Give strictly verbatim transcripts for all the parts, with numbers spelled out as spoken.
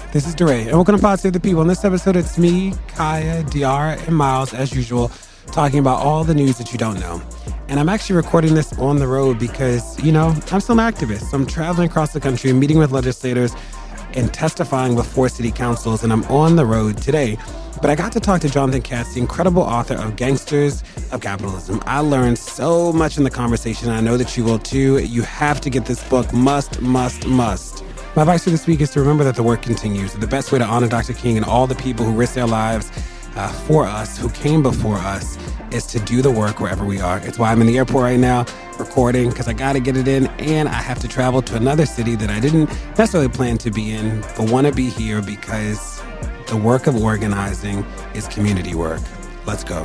This is DeRay, and welcome to Pod Save the People. In this episode, it's me, Kaya, D R, and Miles, as usual, talking about all the news that you don't know. And I'm actually recording this on the road because, you know, I'm still an activist. I'm traveling across the country, meeting with legislators, and testifying before city councils, and I'm on the road today. But I got to talk to Jonathan Katz, the incredible author of Gangsters of Capitalism. I learned so much in the conversation, and I know that you will too. You have to get this book. Must, must, must. My advice for this week is to remember that the work continues. The best way to honor Doctor King and all the people who risked their lives uh, for us, who came before us, is to do the work wherever we are. It's why I'm in the airport right now recording, because I got to get it in, and I have to travel to another city that I didn't necessarily plan to be in, but want to be here because the work of organizing is community work. Let's go.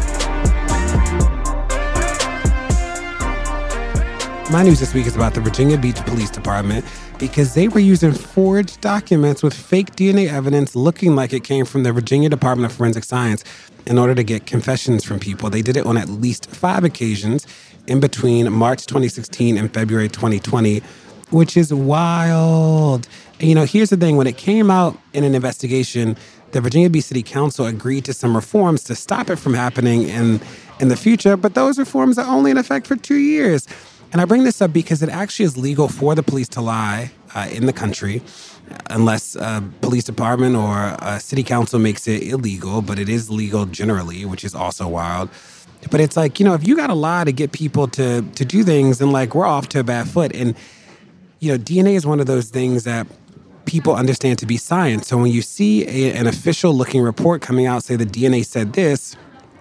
My news this week is about the Virginia Beach Police Department because they were using forged documents with fake D N A evidence looking like it came from the Virginia Department of Forensic Science in order to get confessions from people. They did it on at least five occasions in between March twenty sixteen and February twenty twenty, which is wild. And, you know, here's the thing. When it came out in an investigation, the Virginia Beach City Council agreed to some reforms to stop it from happening in, in the future, but those reforms are only in effect for two years. And I bring this up because it actually is legal for the police to lie uh, in the country, unless a police department or a city council makes it illegal, but it is legal generally, which is also wild. But it's like, you know, if you got to lie to get people to to do things, then like we're off to a bad foot. And, you know, D N A is one of those things that people understand to be science. So when you see a, an official looking report coming out, say the D N A said this,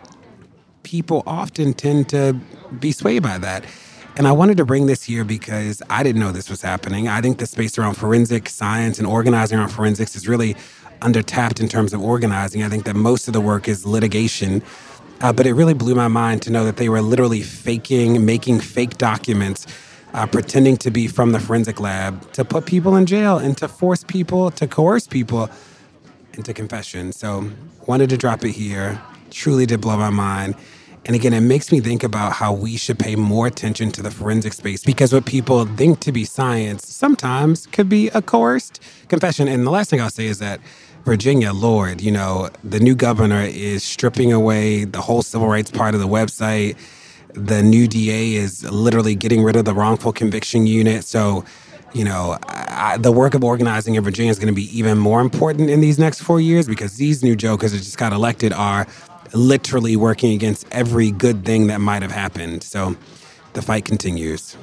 people often tend to be swayed by that. And I wanted to bring this here because I didn't know this was happening. I think the space around forensic science and organizing around forensics is really undertapped in terms of organizing. I think that most of the work is litigation. Uh, but it really blew my mind to know that they were literally faking, making fake documents, uh, pretending to be from the forensic lab to put people in jail and to force people, to coerce people into confession. So wanted to drop it here. Truly did blow my mind. And again, it makes me think about how we should pay more attention to the forensic space because what people think to be science sometimes could be a coerced confession. And the last thing I'll say is that Virginia, Lord, you know, the new governor is stripping away the whole civil rights part of the website. The new D A is literally getting rid of the wrongful conviction unit. So, you know, I, the work of organizing in Virginia is going to be even more important in these next four years because these new jokers that just got elected are literally working against every good thing that might have happened. So the fight continues.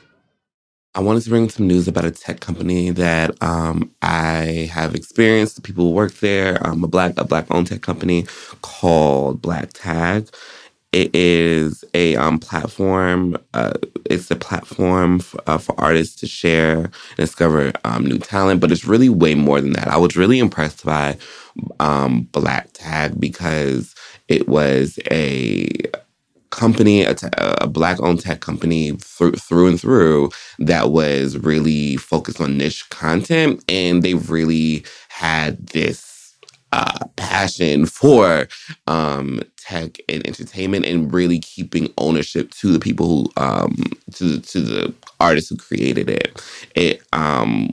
I wanted to bring some news about a tech company that um, I have experienced. The people who work there, um, a black a black-owned tech company called Black Tag. It is a um, platform. Uh, it's a platform f- uh, for artists to share and discover um, new talent, but it's really way more than that. I was really impressed by um, Black Tag because it was a company, a, te- a black-owned tech company th- through and through that was really focused on niche content, and they really had this uh, passion for um, tech and entertainment, and really keeping ownership to the people who, um, to to the artists who created it. It um,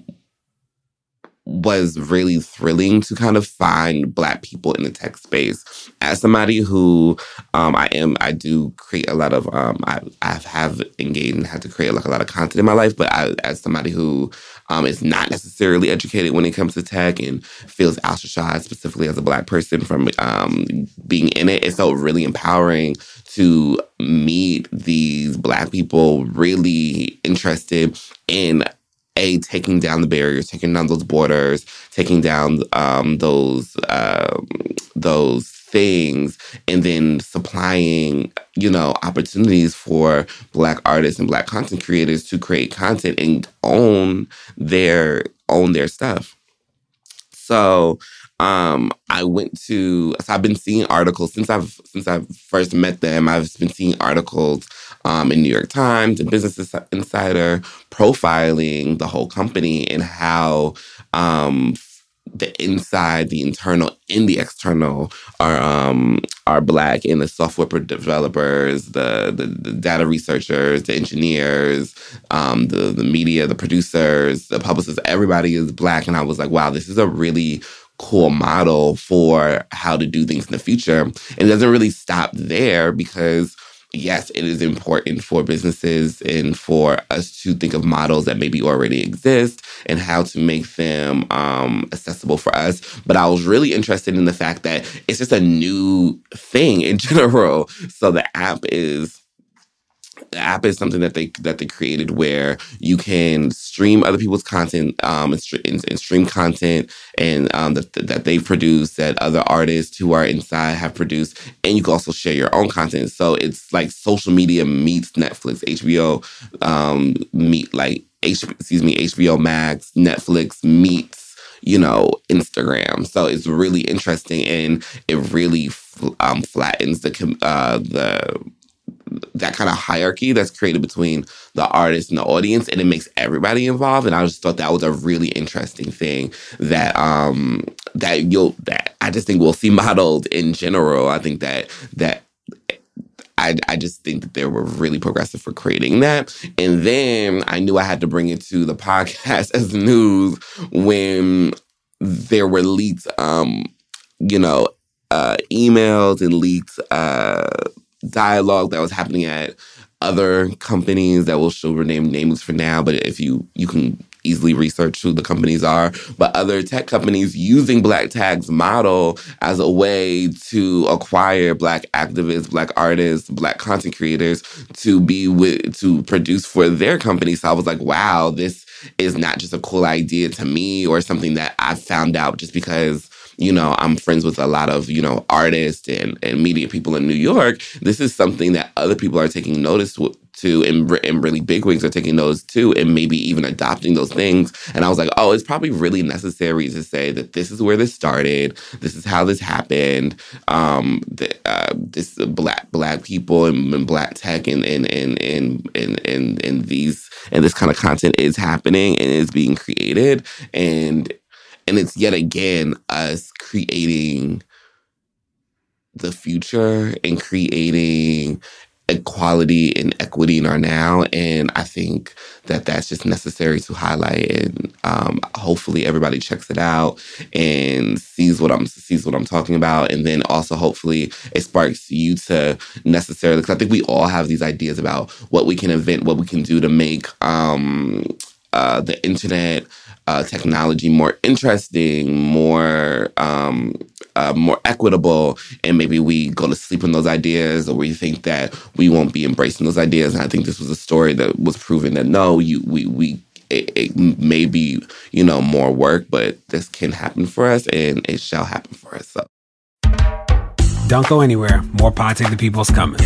was really thrilling to kind of find Black people in the tech space. As somebody who um, I am, I do create a lot of, um, I I have engaged and had to create like a lot of content in my life, but I, as somebody who um, is not necessarily educated when it comes to tech and feels ostracized specifically as a Black person from um, being in it, it felt really empowering to meet these Black people really interested in A, taking down the barriers, taking down those borders, taking down um, those um, those things, and then supplying, you know, opportunities for Black artists and Black content creators to create content and own their own their stuff. So um, I went to. So I've been seeing articles since I've since I've first met them. I've been seeing articles um, in New York Times and Business Insider profiling the whole company and how um, the inside, the internal, and the external are um, are Black, and the software developers, the, the the data researchers, the engineers, um, the the media, the producers, the publicists. Everybody is Black, and I was like, wow, this is a really cool model for how to do things in the future. And it doesn't really stop there because, yes, it is important for businesses and for us to think of models that maybe already exist and how to make them um, accessible for us. But I was really interested in the fact that it's just a new thing in general. So the app is The app is something that they that they created where you can stream other people's content um, and, and, and stream content and um, that that they've produced, that other artists who are inside have produced, and you can also share your own content. So it's like social media meets Netflix, H B O um, meet like H excuse me H B O Max, Netflix meets you know Instagram. So it's really interesting, and it really um, flattens the uh, the. that kind of hierarchy that's created between the artist and the audience, and it makes everybody involved. And I just thought that was a really interesting thing that um that you'll that I just think we'll see modeled in general. I think that that I I just think that they were really progressive for creating that. And then I knew I had to bring it to the podcast as news when there were leaked um you know uh emails and leaked uh dialogue that was happening at other companies that will show name names for now, but if you you can easily research who the companies are, but other tech companies using Black Tag's model as a way to acquire Black activists, Black artists, Black content creators to be with to produce for their company. So I was like, wow, this is not just a cool idea to me or something that I found out just because you know, I'm friends with a lot of, you know, artists and, and media people in New York. This is something that other people are taking notice to, and, and really big wigs are taking notice to, and maybe even adopting those things. And I was like, oh, it's probably really necessary to say that this is where this started. This is how this happened. Um, the, uh, this black black people and, and Black tech and and and and and and, and these and this kind of content is happening and is being created. And And it's yet again us creating the future and creating equality and equity in our now. And I think that that's just necessary to highlight. And um, hopefully everybody checks it out and sees what I'm sees what I'm talking about. And then also hopefully it sparks you to necessarily, because I think we all have these ideas about what we can invent, what we can do to make um, uh, the internet Uh, technology more interesting, more um, uh, more equitable, and maybe we go to sleep on those ideas, or we think that we won't be embracing those ideas. And I think this was a story that was proving that no, you we we it, it may be you know more work, but this can happen for us, and it shall happen for us. So don't go anywhere. More Pod Save the People's coming.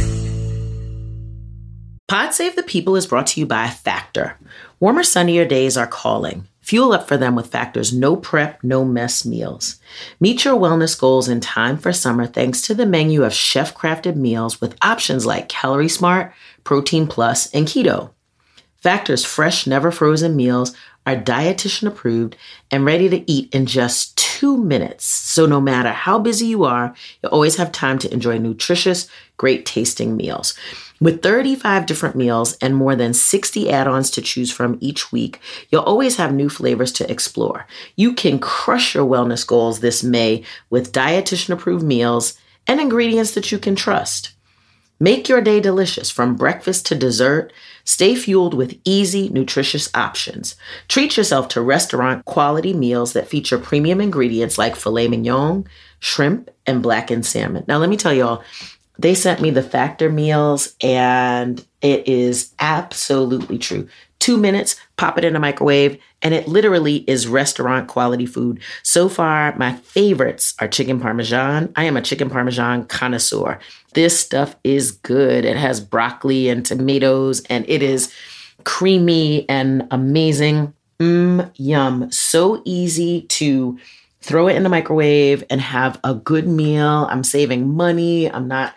Pod Save the People is brought to you by Factor. Warmer, sunnier days are calling. Fuel up for them with Factor's no prep, no mess meals. Meet your wellness goals in time for summer thanks to the menu of chef-crafted meals with options like Calorie Smart, Protein Plus, and Keto. Factor's fresh, never frozen meals are dietitian approved and ready to eat in just two minutes. So no matter how busy you are, you'll always have time to enjoy nutritious, great tasting meals. With thirty-five different meals and more than sixty add-ons to choose from each week, you'll always have new flavors to explore. You can crush your wellness goals this May with dietitian-approved meals and ingredients that you can trust. Make your day delicious from breakfast to dessert. Stay fueled with easy, nutritious options. Treat yourself to restaurant-quality meals that feature premium ingredients like filet mignon, shrimp, and blackened salmon. Now, let me tell y'all, they sent me the Factor meals, and it is absolutely true. Two minutes, pop it in a microwave, and it literally is restaurant quality food. So far, my favorites are chicken parmesan. I am a chicken parmesan connoisseur. This stuff is good. It has broccoli and tomatoes, and it is creamy and amazing. Mmm, yum. So easy to throw it in the microwave and have a good meal. I'm saving money. I'm not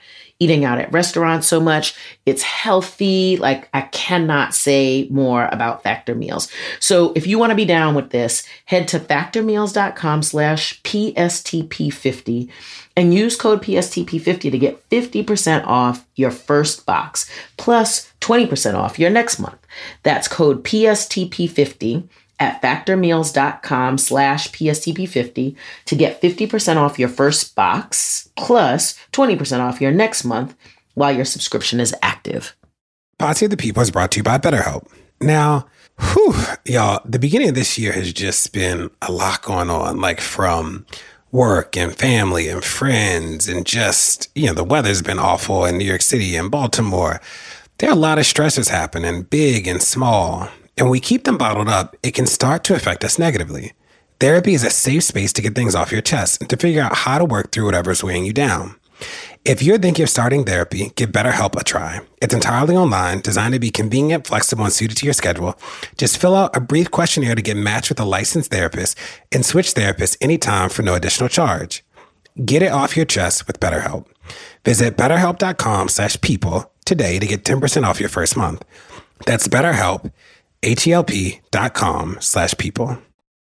eating out at restaurants so much. It's healthy. Like, I cannot say more about Factor Meals. So if you want to be down with this, head to factormeals.com slash PSTP50 and use code P S T P fifty to get fifty percent off your first box, plus twenty percent off your next month. That's code P S T P fifty at factormeals.com slash PSTP50 to get fifty percent off your first box, plus twenty percent off your next month while your subscription is active. Pod Save the People is brought to you by BetterHelp. Now, whew, y'all, the beginning of this year has just been a lot going on, like from work and family and friends and just, you know, the weather's been awful in New York City and Baltimore. There are a lot of stressors happening, big and small. And when we keep them bottled up, it can start to affect us negatively. Therapy is a safe space to get things off your chest and to figure out how to work through whatever's weighing you down. If you're thinking of starting therapy, give BetterHelp a try. It's entirely online, designed to be convenient, flexible, and suited to your schedule. Just fill out a brief questionnaire to get matched with a licensed therapist and switch therapists anytime for no additional charge. Get it off your chest with BetterHelp. Visit betterhelp.com slash people today to get ten percent off your first month. That's BetterHelp, H-E-L-P dot com slash people.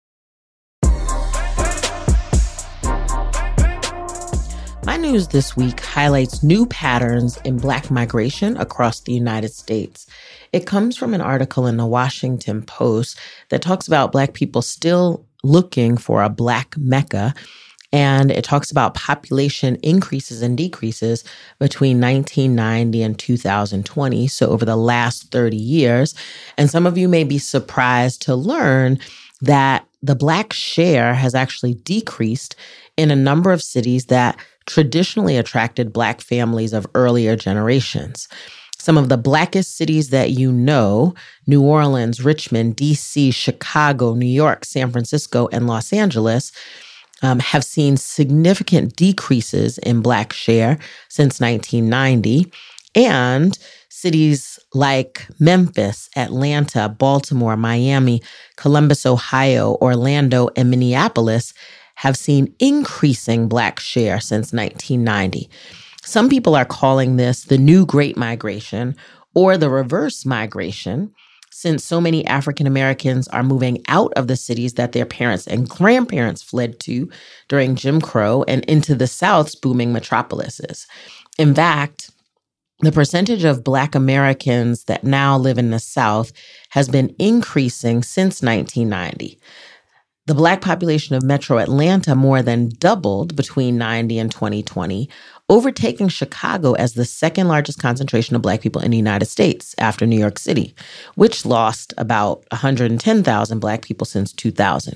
My news this week highlights new patterns in Black migration across the United States. It comes from an article in the Washington Post that talks about Black people still looking for a Black Mecca. And it talks about population increases and decreases between nineteen ninety and two thousand twenty, so over the last thirty years. And some of you may be surprised to learn that the Black share has actually decreased in a number of cities that traditionally attracted Black families of earlier generations. Some of the Blackest cities that you know, New Orleans, Richmond, D C, Chicago, New York, San Francisco, and Los Angeles, Um, have seen significant decreases in Black share since nineteen ninety. And cities like Memphis, Atlanta, Baltimore, Miami, Columbus, Ohio, Orlando, and Minneapolis have seen increasing Black share since nineteen ninety. Some people are calling this the new Great Migration or the reverse migration, since so many African Americans are moving out of the cities that their parents and grandparents fled to during Jim Crow and into the South's booming metropolises. In fact, the percentage of Black Americans that now live in the South has been increasing since nineteen ninety. The Black population of Metro Atlanta more than doubled between ninety and twenty twenty, overtaking Chicago as the second largest concentration of Black people in the United States after New York City, which lost about one hundred ten thousand Black people since two thousand.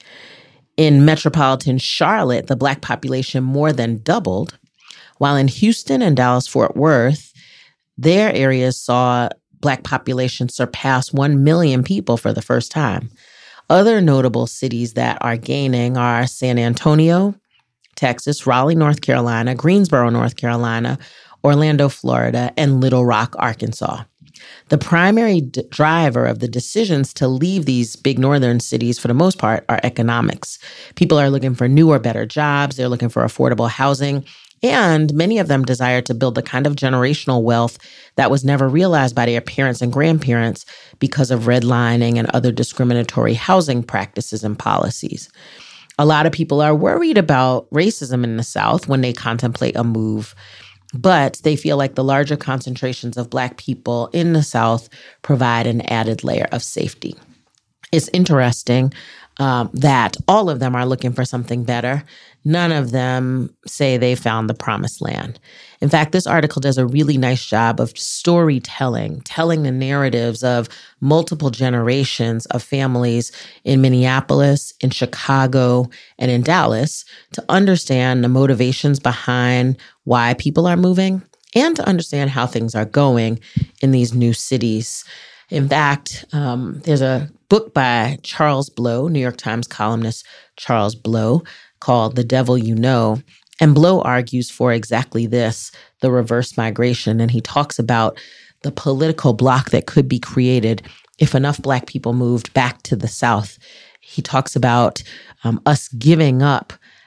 In metropolitan Charlotte, the Black population more than doubled, while in Houston and Dallas-Fort Worth, their areas saw Black population surpass one million people for the first time. Other notable cities that are gaining are San Antonio, Texas, Raleigh, North Carolina, Greensboro, North Carolina, Orlando, Florida, and Little Rock, Arkansas. The primary d- driver of the decisions to leave these big northern cities, for the most part, are economics. People are looking for newer, better jobs. They're looking for affordable housing. And many of them desire to build the kind of generational wealth that was never realized by their parents and grandparents because of redlining and other discriminatory housing practices and policies. A lot of people are worried about racism in the South when they contemplate a move, but they feel like the larger concentrations of Black people in the South provide an added layer of safety. It's interesting um, that all of them are looking for something better. None of them say they found the promised land. In fact, this article does a really nice job of storytelling, telling the narratives of multiple generations of families in Minneapolis, in Chicago, and in Dallas to understand the motivations behind why people are moving and to understand how things are going in these new cities. In fact, um, there's a book by Charles Blow, New York Times columnist Charles Blow, called The Devil You Know. And Blow argues for exactly this, the reverse migration. And he talks about the political bloc that could be created if enough Black people moved back to the South. He talks about um, us giving up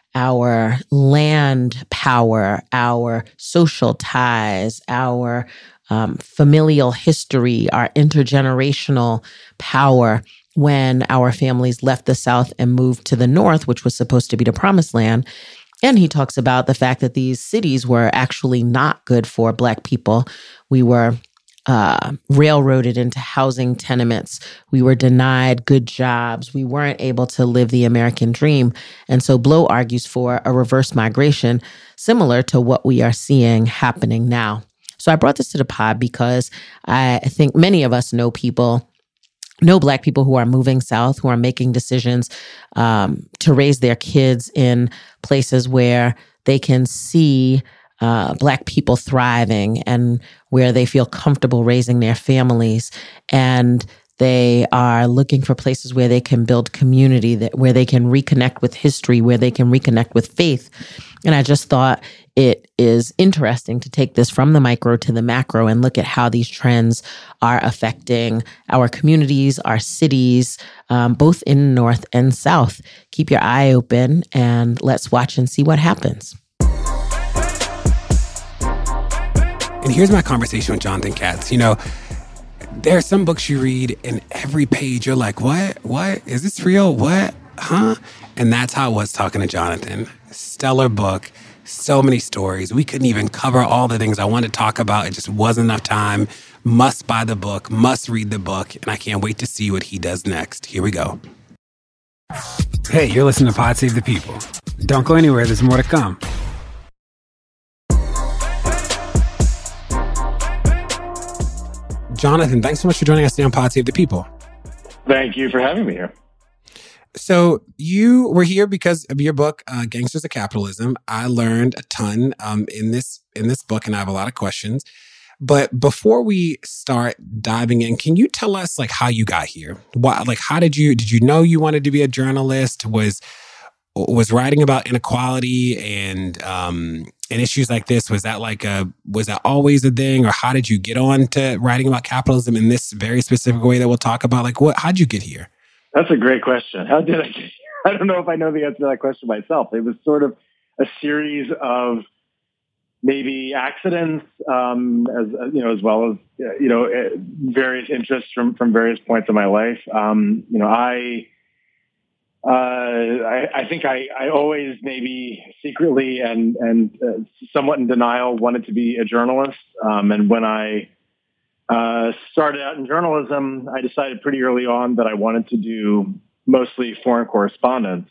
our land power, our social ties, our um, familial history, our intergenerational power when our families left the South and moved to the North, which was supposed to be the promised land. And he talks about the fact that these cities were actually not good for Black people. We were uh, railroaded into housing tenements. We were denied good jobs. We weren't able to live the American dream. And so Blow argues for a reverse migration similar to what we are seeing happening now. So I brought this to the pod because I think many of us know people know Black people who are moving south, who are making decisions um, to raise their kids in places where they can see uh, Black people thriving and where they feel comfortable raising their families. And they are looking for places where they can build community, that where they can reconnect with history, where they can reconnect with faith. And I just thought it is interesting to take this from the micro to the macro and look at how these trends are affecting our communities, our cities, um, both in North and South. Keep your eye open and let's watch and see what happens. And here's my conversation with Jonathan Katz. You know, there are some books you read and every page you're like, what? What? Is this real? What? Huh? And that's how I was talking to Jonathan. Stellar book. So many stories. We couldn't even cover all the things I wanted to talk about. It just wasn't enough time. Must buy the book. Must read the book. And I can't wait to see what he does next. Here we go. Hey, you're listening to Pod Save the People. Don't go anywhere. There's more to come. Jonathan, thanks so much for joining us today on Pod Save the People. Thank you for having me here. So you were here because of your book, uh, Gangsters of Capitalism. I learned a ton um, in this in this book, and I have a lot of questions. But before we start diving in, can you tell us like how you got here? Why, like, how did you did you know you wanted to be a journalist? Was was writing about inequality and um, and issues like this, was that like a was that always a thing, or how did you get on to writing about capitalism in this very specific way that we'll talk about? Like, what? How'd you get here? That's a great question. How did I get here? I don't know if I know the answer to that question myself. It was sort of a series of maybe accidents, um, as you know, as well as you know, various interests from from various points of my life. Um, you know, I. Uh, I, I think I, I always maybe secretly and and uh, somewhat in denial wanted to be a journalist. Um, and when I uh, started out in journalism, I decided pretty early on that I wanted to do mostly foreign correspondence.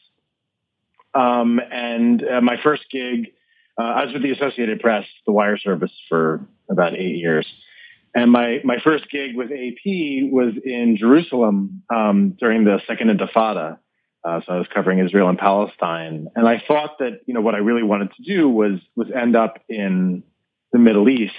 Um, and uh, my first gig, uh, I was with the Associated Press, the wire service, for about eight years. And my, my first gig with A P was in Jerusalem um, during the Second Intifada. Uh, so I was covering Israel and Palestine. And I thought that, you know, what I really wanted to do was was end up in the Middle East.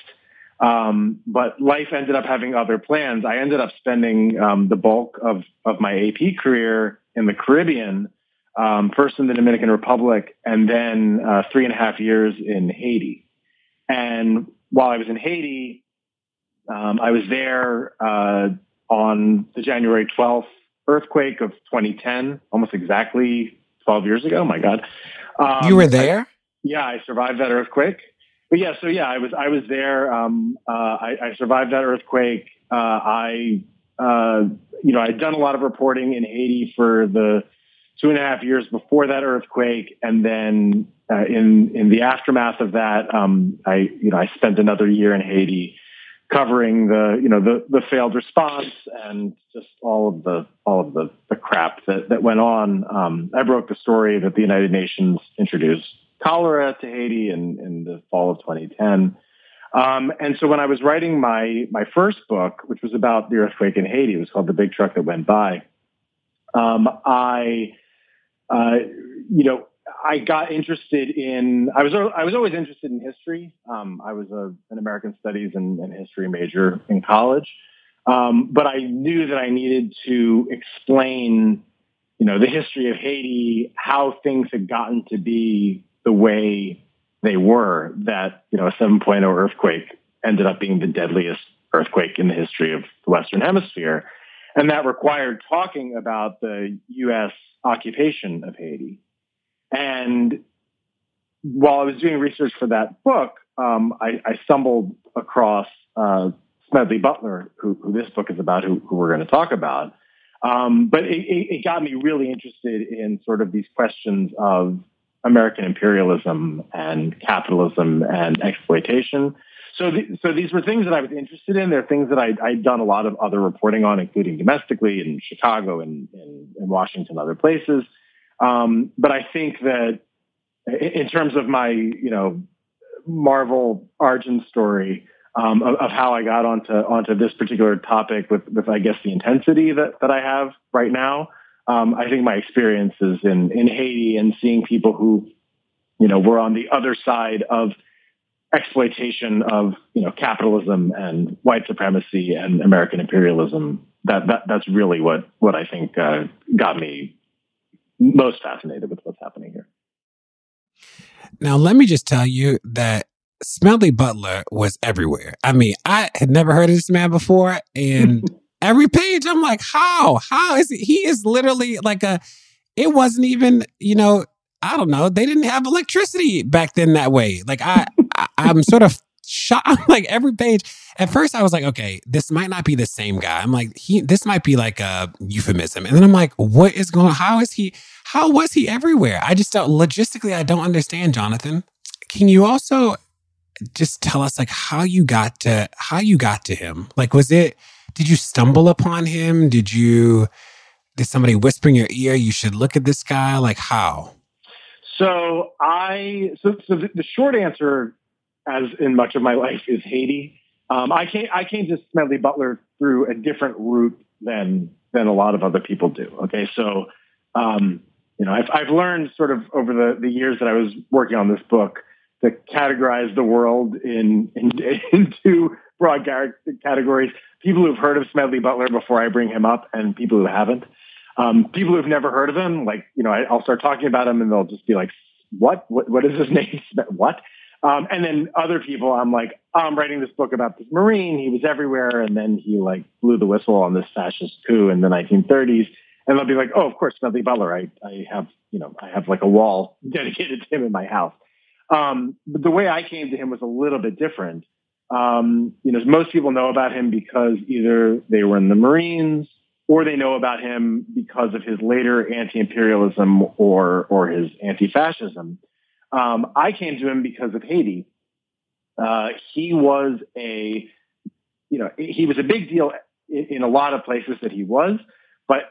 Um, but life ended up having other plans. I ended up spending um, the bulk of, of my A P career in the Caribbean, um, first in the Dominican Republic, and then uh, three and a half years in Haiti. And while I was in Haiti, um, I was there uh, on the January twelfth earthquake of twenty ten, almost exactly twelve years ago. My God. Um, you were there? I, yeah, I survived that earthquake. But yeah, so yeah, I was, I was there. Um, uh, I, I survived that earthquake. Uh, I, uh, you know, I'd done a lot of reporting in Haiti for the two and a half years before that earthquake. And then uh, in, in the aftermath of that, um, I, you know, I spent another year in Haiti covering the, you know, the, the failed response and just all of the, all of the, the crap that, that went on. Um, I broke the story that the United Nations introduced cholera to Haiti in, in the fall of twenty ten. Um, and so when I was writing my, my first book, which was about the earthquake in Haiti, it was called The Big Truck That Went By. Um, I, uh, you know, I got interested in, I was, I was always interested in history. Um, I was a, an American studies and, and history major in college. Um, but I knew that I needed to explain, you know, the history of Haiti, how things had gotten to be the way they were, that, you know, a seven point oh earthquake ended up being the deadliest earthquake in the history of the Western Hemisphere. And that required talking about the U S occupation of Haiti. And while I was doing research for that book, um, I, I stumbled across uh, Smedley Butler, who, who this book is about, who, who we're going to talk about. Um, but it, it got me really interested in sort of these questions of American imperialism and capitalism and exploitation. So, the, so these were things that I was interested in. They're things that I, I'd done a lot of other reporting on, including domestically in Chicago and in Washington, other places. Um, but I think that in terms of my, you know, Marvel origin story um, of, of how I got onto onto this particular topic with, with I guess, the intensity that, that I have right now, um, I think my experiences in, in Haiti and seeing people who, you know, were on the other side of exploitation of, you know, capitalism and white supremacy and American imperialism, that, that that's really what, what I think uh, got me most fascinated with what's happening here. Now, let me just tell you that Smedley Butler was everywhere. I mean, I had never heard of this man before. And every page, I'm like, how? How is he? He is literally like a, it wasn't even, you know, I don't know. They didn't have electricity back then that way. Like, I, I I'm sort of shocked. Like, every page. At first, I was like, okay, this might not be the same guy. I'm like, he, this might be like a euphemism. And then I'm like, what is going on? How is he? How was he everywhere? I just don't, logistically, I don't understand, Jonathan. Can you also just tell us like how you got to, how you got to him? Like, was it, did you stumble upon him? Did you, did somebody whisper in your ear, you should look at this guy? Like, how? So I, so, so the, the short answer, as in much of my life, is Haiti. Um, I came, I came to Smedley Butler through a different route than, than a lot of other people do. Okay. So, um, You know, I've, I've learned sort of over the, the years that I was working on this book to categorize the world in, in, in two broad categories. People who've heard of Smedley Butler before I bring him up and people who haven't. Um, people who've never heard of him, like, you know, I, I'll start talking about him and they'll just be like, what? What, what is his name? What? Um, and then other people, I'm like, oh, I'm writing this book about this Marine. He was everywhere. And then he like blew the whistle on this fascist coup in the nineteen thirties. And they'll be like, oh, of course, Smedley Butler. I, I have, you know, I have like a wall dedicated to him in my house. Um, but the way I came to him was a little bit different. Um, you know, most people know about him because either they were in the Marines or they know about him because of his later anti-imperialism or, or his anti-fascism. Um, I came to him because of Haiti. Uh, he was a, you know, he was a big deal in, in a lot of places that he was, but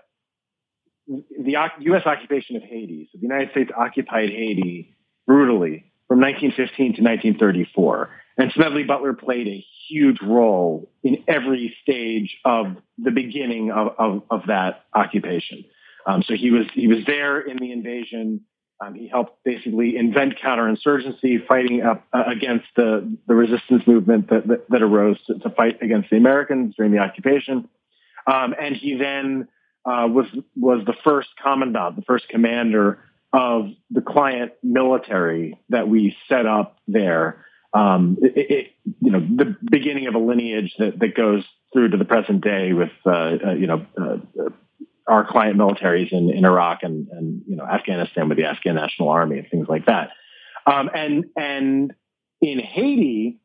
the U S occupation of Haiti, so the United States occupied Haiti brutally from nineteen fifteen to nineteen thirty-four. And Smedley Butler played a huge role in every stage of the beginning of, of, of that occupation. Um, so he was he was there in the invasion. Um, he helped basically invent counterinsurgency, fighting up uh, against the, the resistance movement that, that, that arose to, to fight against the Americans during the occupation. Um, and he then Uh, was was the first commandant, the first commander of the client military that we set up there. Um, it, it, you know, the beginning of a lineage that, that goes through to the present day with, uh, uh, you know, uh, uh, our client militaries in, in Iraq and, and, you know, Afghanistan with the Afghan National Army and things like that. Um, and, and in Haiti,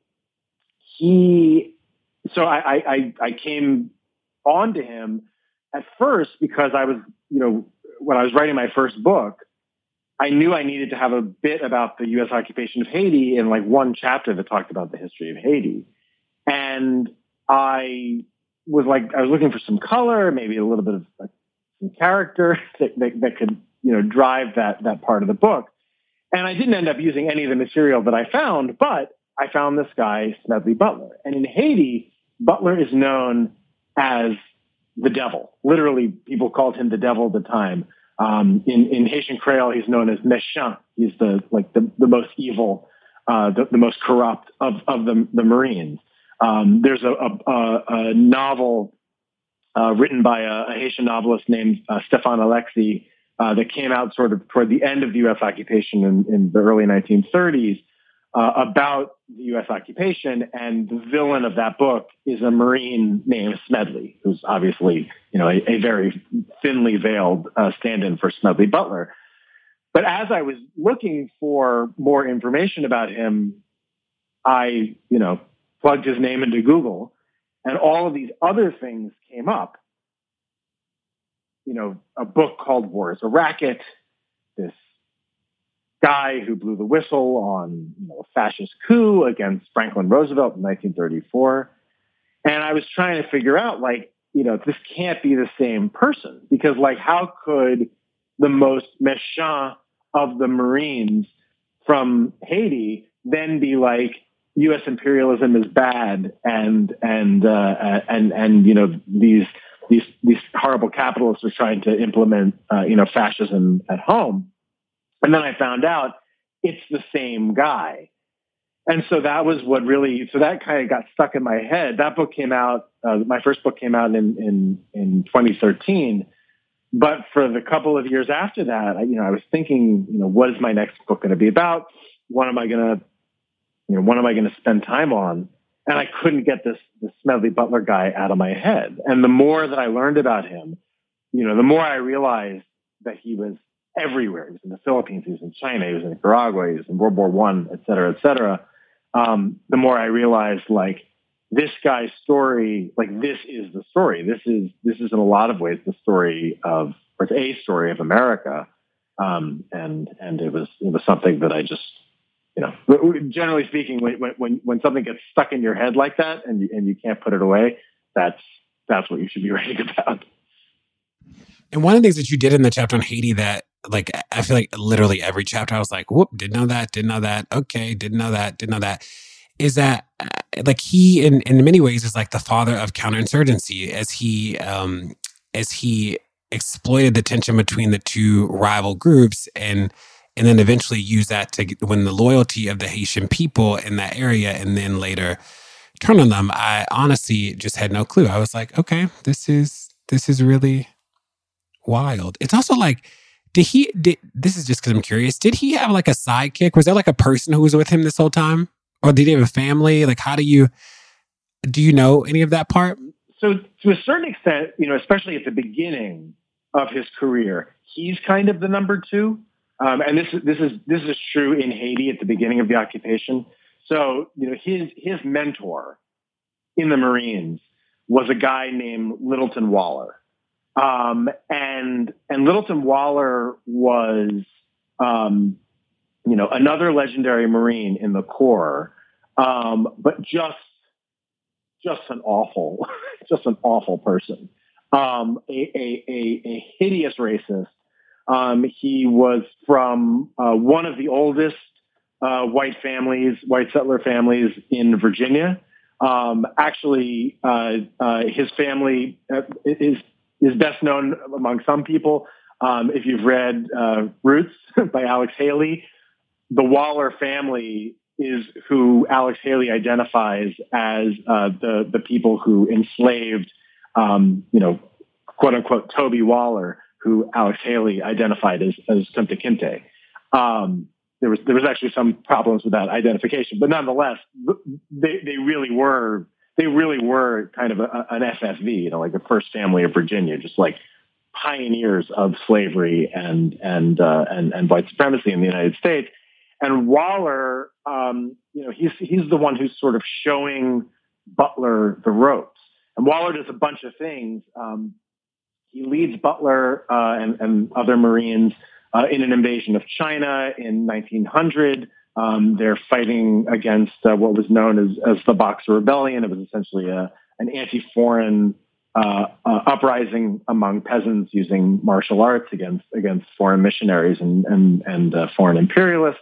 he, so I, I, I came on to him at first because I was, you know, when I was writing my first book, I knew I needed to have a bit about the U S occupation of Haiti in like one chapter that talked about the history of Haiti. And I was like, I was looking for some color, maybe a little bit of like some character that, that, that could, you know, drive that, that part of the book. And I didn't end up using any of the material that I found, but I found this guy, Smedley Butler. And in Haiti, Butler is known as the devil. Literally, people called him the devil at the time. Um, in, in Haitian Creole, he's known as méchant. He's the like the, the most evil, uh, the, the most corrupt of, of the, the Marines. Um, there's a, a, a novel uh, written by a, a Haitian novelist named uh, Stéphane Alexis uh, that came out sort of toward the end of the U S occupation in, in the early nineteen thirties uh, about the U S occupation. And the villain of that book is a Marine named Smedley, who's obviously, you know, a, a very thinly veiled uh, stand-in for Smedley Butler. but as I was looking for more information about him, I, you know, plugged his name into Google, and all of these other things came up. You know, a book called War is a Racket, this guy who blew the whistle on, you know, a fascist coup against Franklin Roosevelt in nineteen thirty-four. And I was trying to figure out, like, you know, this can't be the same person, because, like, how could the most méchant of the Marines from Haiti then be like, U S imperialism is bad, and and uh, and and you know, these these these horrible capitalists are trying to implement uh, you know, fascism at home. And then I found out it's the same guy. And so that was what really, so that kind of got stuck in my head. That book came out, uh, my first book came out in, in, in twenty thirteen. But for the couple of years after that, I, you know, I was thinking, you know, what is my next book going to be about? What am I going to, you know, what am I going to spend time on? And I couldn't get this, this Smedley Butler guy out of my head. And the more that I learned about him, you know, the more I realized that he was everywhere. He was in the Philippines, he was in China, he was in Nicaragua, he was in World War One, et cetera, et cetera. Um, the more I realized, like, this guy's story, like, this is the story. This is, this is in a lot of ways the story of, or it's a story of America. Um, and, and it was, it was something that I just, you know, generally speaking, when, when, when something gets stuck in your head like that and you, and you can't put it away, that's, that's what you should be writing about. And one of the things that you did in the chapter on Haiti that, like, I feel like literally every chapter I was like, whoop, didn't know that, didn't know that. Okay, didn't know that, didn't know that. Is that, uh, like, he, in, in many ways, is like the father of counterinsurgency, as he, um, as he exploited the tension between the two rival groups, and and then eventually used that to win the loyalty of the Haitian people in that area, and then later turn on them. I honestly just had no clue. I was like, okay, this is this is really wild. It's also like, did he, did, this is just because I'm curious, did he have like a sidekick? Was there like a person who was with him this whole time? Or did he have a family? Like, how do you, do you know any of that part? So to a certain extent, you know, especially at the beginning of his career, he's kind of the number two. Um, and this is, this is, this is true in Haiti at the beginning of the occupation. So, you know, his, his mentor in the Marines was a guy named Littleton Waller. Um, and, and Littleton Waller was, um, you know, another legendary Marine in the Corps, um, but just, just an awful, just an awful person, um, a, a, a, a hideous racist. Um, he was from uh, one of the oldest uh, white families, white settler families in Virginia. Um, actually, uh, uh, his family uh, is is best known among some people. Um, if you've read uh, Roots by Alex Haley, the Waller family is who Alex Haley identifies as uh, the the people who enslaved, um, you know, quote unquote Toby Waller, who Alex Haley identified as as Kunta Kinte. Um, there was there was actually some problems with that identification, but nonetheless, they they really were they really were kind of a, an F F V, you know, like the first family of Virginia, just like pioneers of slavery and and uh, and and white supremacy in the United States. And Waller, um, you know, he's he's the one who's sort of showing Butler the ropes. And Waller does a bunch of things. Um, he leads Butler uh, and, and other Marines uh, in an invasion of China in nineteen hundred. Um, they're fighting against uh, what was known as, as the Boxer Rebellion. It was essentially a, an anti-foreign uh, uh, uprising among peasants using martial arts against against foreign missionaries and and, and uh, foreign imperialists.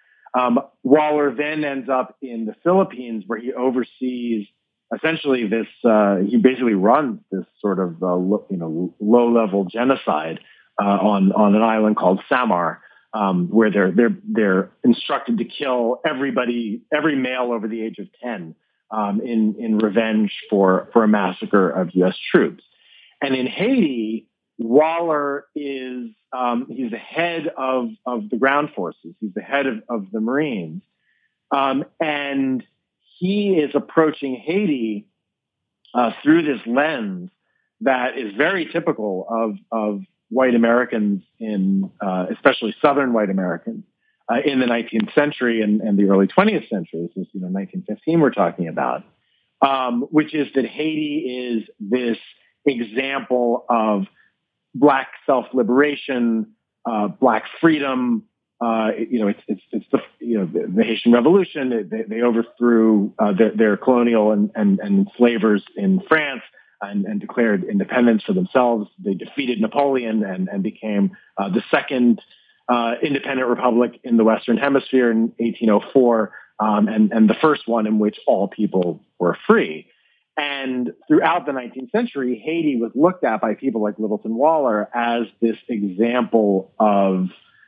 Um, Waller then ends up in the Philippines, where he oversees essentially this. Uh, he basically runs this sort of uh, lo- you know low-level genocide uh, on on an island called Samar, um, where they're they're they're instructed to kill everybody, every male over the age of ten, um, in in revenge for for a massacre of U S troops. And in Haiti, Waller is, um, he's the head of, of the ground forces. He's the head of, of the Marines. Um, and he is approaching Haiti uh, through this lens that is very typical of, of white Americans in, uh, especially Southern white Americans, uh, in the nineteenth century and, and the early twentieth century. This is, you know, nineteen fifteen we're talking about, um, which is that Haiti is this example of Black self-liberation, uh, Black freedom. Uh, you know, it's, it's, it's the, you know, the, the Haitian Revolution. They, they overthrew uh, their, their colonial and, and, and enslavers in France and, and declared independence for themselves. They defeated Napoleon and, and became uh, the second uh, independent republic in the Western Hemisphere in eighteen oh four, um, and, and the first one in which all people were free. And throughout the nineteenth century, Haiti was looked at by people like Littleton Waller as this example of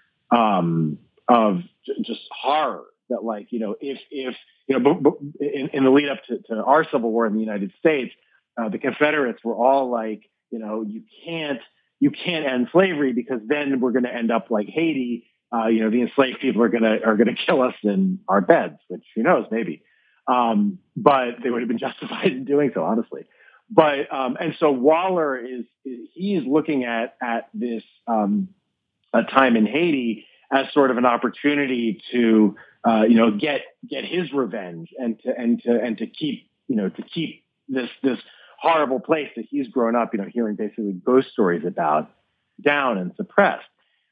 um, of j- just horror. That, like, you know, if if you know, b- b- in, in the lead up to, to our Civil War in the United States, uh, the Confederates were all like, you know, you can't you can't end slavery because then we're going to end up like Haiti. Uh, you know, the enslaved people are gonna are gonna kill us in our beds, which who knows, maybe. Um, but they would have been justified in doing so, honestly. But um, and so Waller is he is looking at at this um, a time in Haiti as sort of an opportunity to uh, you know get get his revenge and to and to and to keep you know to keep this this horrible place that he's grown up you know hearing basically ghost stories about down and suppressed.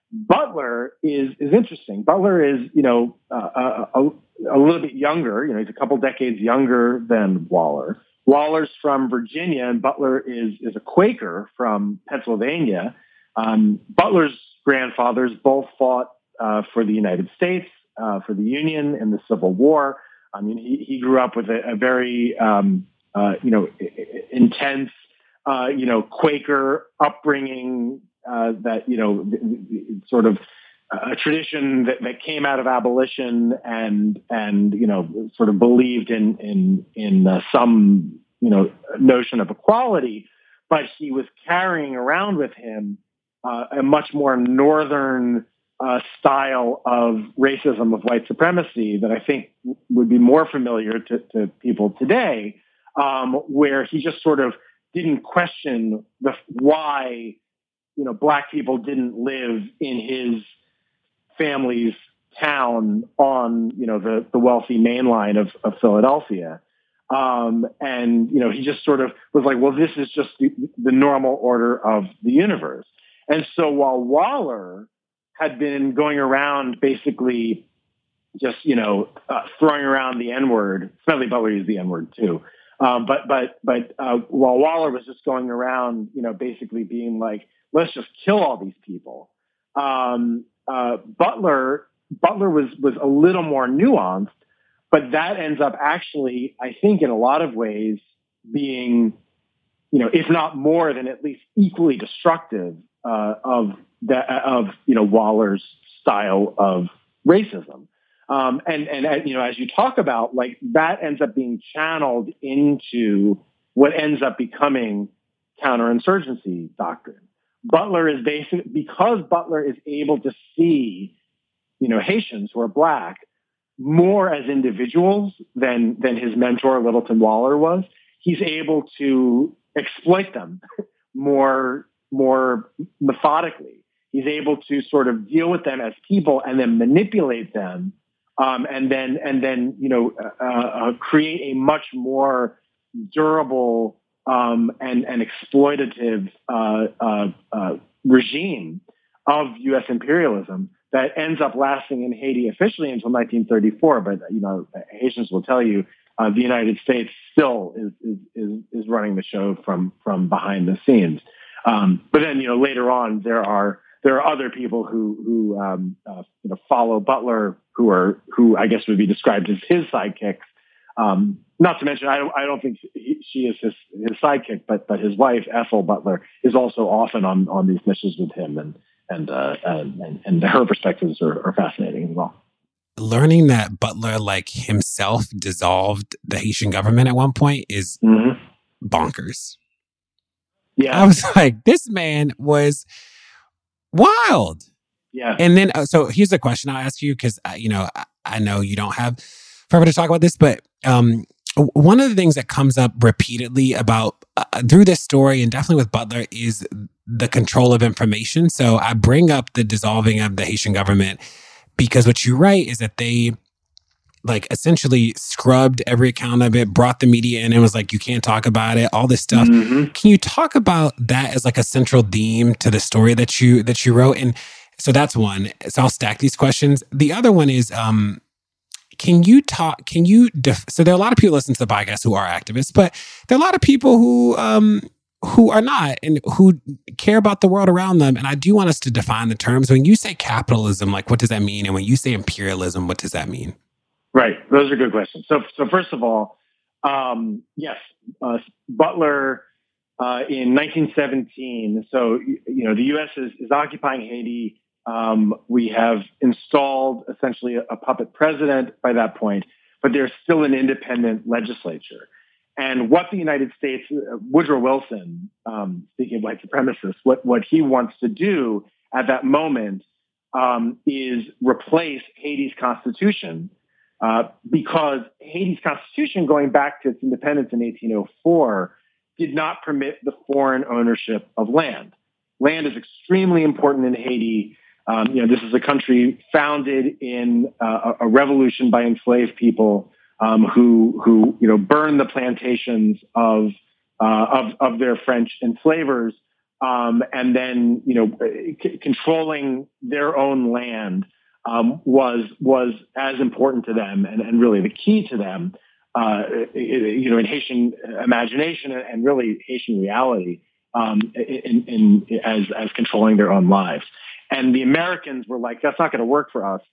Butler is is interesting. Butler is, you know, uh, a, a little bit younger. You know, he's a couple decades younger than Waller. Waller's from Virginia, and Butler is is a Quaker from Pennsylvania. Um, Butler's grandfathers both fought uh, for the United States, uh, for the Union in the Civil War. I mean, he, he grew up with a, a very, um, uh, you know, intense, uh, you know, Quaker upbringing. Uh, that, you know, sort of a tradition that, that came out of abolition and, and, you know, sort of believed in, in, in uh, some, you know, notion of equality, but he was carrying around with him uh, a much more northern uh, style of racism, of white supremacy that I think would be more familiar to, to people today, um, where he just sort of didn't question the why you know, Black people didn't live in his family's town on, you know, the, the wealthy main line of, of Philadelphia. Um, and, you know, he just sort of was like, well, this is just the, the normal order of the universe. And so while Waller had been going around basically just, you know, uh, throwing around the N-word, Smedley Butler used the N-word too. Um, but, but, but uh, while Waller was just going around, you know, basically being like, let's just kill all these people. Um, uh, Butler Butler was was a little more nuanced, but that ends up actually, I think, in a lot of ways, being, you know, if not more than at least equally destructive uh, of that of you know Waller's style of racism. Um, and and you know, as you talk about, like that ends up being channeled into what ends up becoming counterinsurgency doctrine. Butler is basic because Butler is able to see, you know, Haitians who are Black more as individuals than than his mentor Littleton Waller was. He's able to exploit them more more methodically. He's able to sort of deal with them as people and then manipulate them, um, and then and then you know uh, uh, create a much more durable Um, and, and exploitative uh, uh, uh, regime of U S imperialism that ends up lasting in Haiti officially until nineteen thirty-four. But you know, Haitians will tell you uh, the United States still is, is is is running the show from from behind the scenes. Um, but then you know later on there are there are other people who who um, uh, you know follow Butler who are who I guess would be described as his sidekicks. Um, not to mention, I don't, I don't think he, she is his, his sidekick, but but his wife Ethel Butler is also often on, on these missions with him, and and uh, and, and her perspectives are, are fascinating as well. Learning that Butler, like himself, dissolved the Haitian government at one point is mm-hmm. bonkers. Yeah, I was like, this man was wild. Yeah, and then uh, so here's a question I'll ask you because uh, you know I, I know you don't have forever to talk about this, but um, one of the things that comes up repeatedly about uh, through this story and definitely with Butler is the control of information. So I bring up the dissolving of the Haitian government because what you write is that they like essentially scrubbed every account of it, brought the media in and was like, you can't talk about it, all this stuff. Mm-hmm. Can you talk about that as like a central theme to the story that you that you wrote? And so that's one. So I'll stack these questions. The other one is, um, can you talk, can you, def- so there are a lot of people listening to the podcast who are activists, but there are a lot of people who, um, who are not and who care about the world around them. And I do want us to define the terms. When you say capitalism, like what does that mean? And when you say imperialism, what does that mean? Right. Those are good questions. So, so first of all, um, yes, uh, Butler uh, in nineteen seventeen. So, you know, the U S is, is occupying Haiti. Um, we have installed essentially a, a puppet president by that point, but there's still an independent legislature. And what the United States, uh, Woodrow Wilson, um, speaking of white supremacists, what, what he wants to do at that moment um, is replace Haiti's constitution. Uh, because Haiti's constitution, going back to its independence in eighteen oh four, did not permit the foreign ownership of land. Land is extremely important in Haiti. Um, you know, this is a country founded in uh, a revolution by enslaved people um, who, who, you know, burned the plantations of uh, of, of their French enslavers, um, and then, you know, c- controlling their own land. Um, was was as important to them and, and really the key to them, uh, you know, in Haitian imagination and really Haitian reality, um, in, in as as controlling their own lives. And the Americans were like, that's not going to work for us.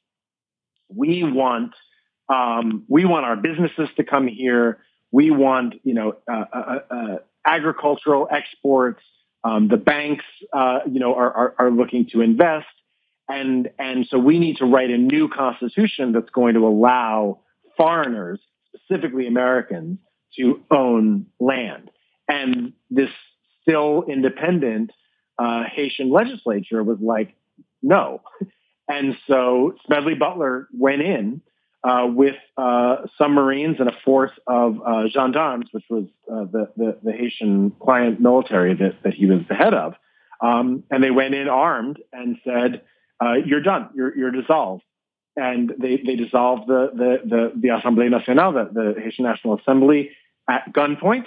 We want um, we want our businesses to come here. We want, you know, uh, uh, uh, agricultural exports. Um, the banks, uh, you know, are, are are looking to invest. And and so we need to write a new constitution that's going to allow foreigners, specifically Americans, to own land. And this still independent uh, Haitian legislature was like, no. And so Smedley Butler went in uh, with uh, some Marines and a force of uh, gendarmes, which was uh, the, the, the Haitian client military that, that he was the head of. Um, and they went in armed and said, Uh, you're done. You're, you're dissolved, and they, they dissolved the the the, the Assemblée Nationale, the, the Haitian National Assembly, at gunpoint,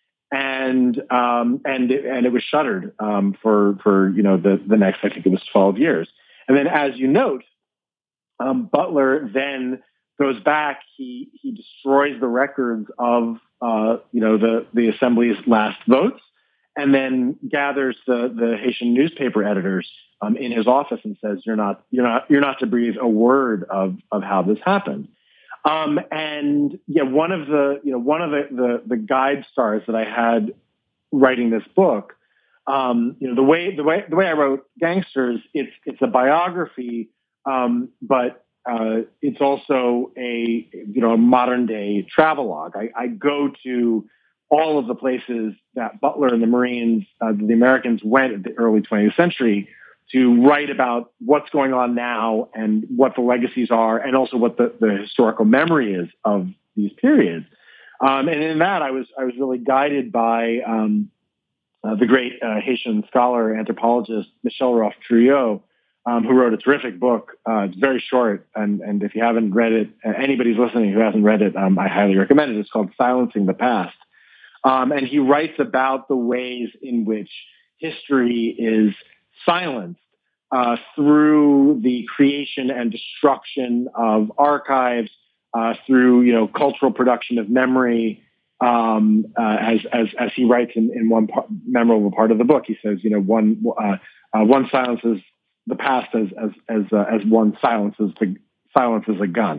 and um, and it, and it was shuttered um, for for you know the the next I think it was twelve years. And then, as you note, um, Butler then goes back. He he destroys the records of uh, you know the the Assembly's last votes, and then gathers the the Haitian newspaper editors Um, in his office and says, "You're not, you're not, you're not to breathe a word of of how this happened." Um, and yeah, one of the, you know, one of the, the the guide stars that I had writing this book, um, you know, the way the way the way I wrote Gangsters, it's it's a biography, um, but uh, it's also a you know a modern day travelogue. I, I go to all of the places that Butler and the Marines, uh, the Americans went in the early twentieth century. To write about what's going on now and what the legacies are, and also what the, the historical memory is of these periods. Um, and in that, I was I was really guided by um, uh, the great uh, Haitian scholar anthropologist Michel Rolph-Trouillot, um, who wrote a terrific book. Uh, it's very short, and and if you haven't read it, uh, anybody's listening who hasn't read it, um, I highly recommend it. It's called Silencing the Past, um, and he writes about the ways in which history is silenced uh, through the creation and destruction of archives, uh, through you know cultural production of memory. Um, uh, as as as he writes in, in one part, memorable part of the book, he says, you know, one uh, uh, one silences the past as as as uh, as one silences the silences a gun.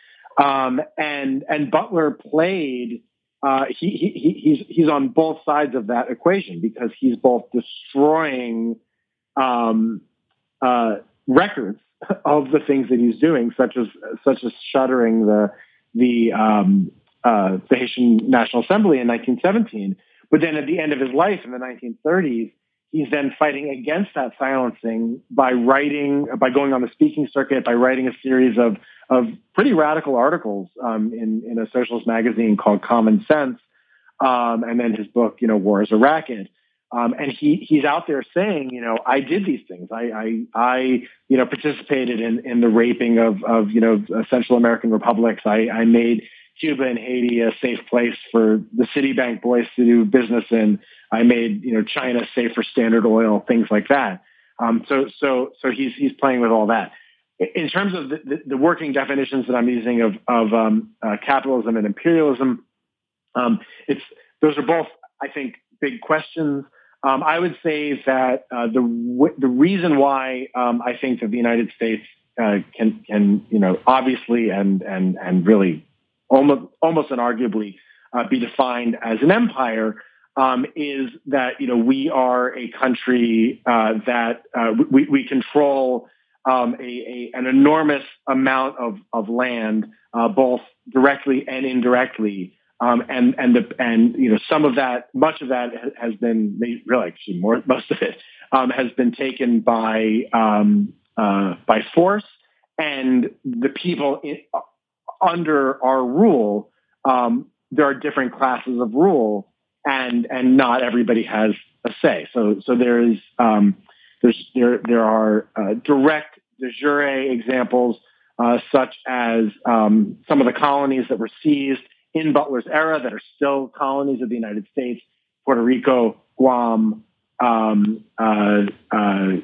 Um, and and Butler played. Uh, he, he he's he's on both sides of that equation because he's both destroying Um, uh, records of the things that he's doing, such as such as shuttering the the um, uh, the Haitian National Assembly in nineteen seventeen. But then at the end of his life in the nineteen thirties, he's then fighting against that silencing by writing, by going on the speaking circuit, by writing a series of of pretty radical articles um, in in a socialist magazine called Common Sense, um, and then his book, you know, War is a Racket. Um, and he he's out there saying, you know, I did these things. I I, I you know participated in, in the raping of of you know Central American republics. I, I made Cuba and Haiti a safe place for the Citibank boys to do business in. I made you know China safe for Standard Oil, things like that. Um, so so so he's he's playing with all that. In terms of the, the, the working definitions that I'm using of of um, uh, capitalism and imperialism, um, it's those are both, I think, big questions. Um, I would say that uh, the w- the reason why um, I think that the United States uh, can can you know obviously and and and really almost almost inarguably uh, be defined as an empire um, is that you know we are a country uh, that uh, we we control um, a, a an enormous amount of of land, uh, both directly and indirectly. Um, and and the and you know some of that, much of that has been really actually more most of it um, has been taken by um, uh, by force, and the people in, under our rule. Um, there are different classes of rule, and and not everybody has a say. So so there is um, there's there there are uh, direct de jure examples uh, such as um, some of the colonies that were seized in Butler's era that are still colonies of the United States: Puerto Rico, Guam, um, uh, uh,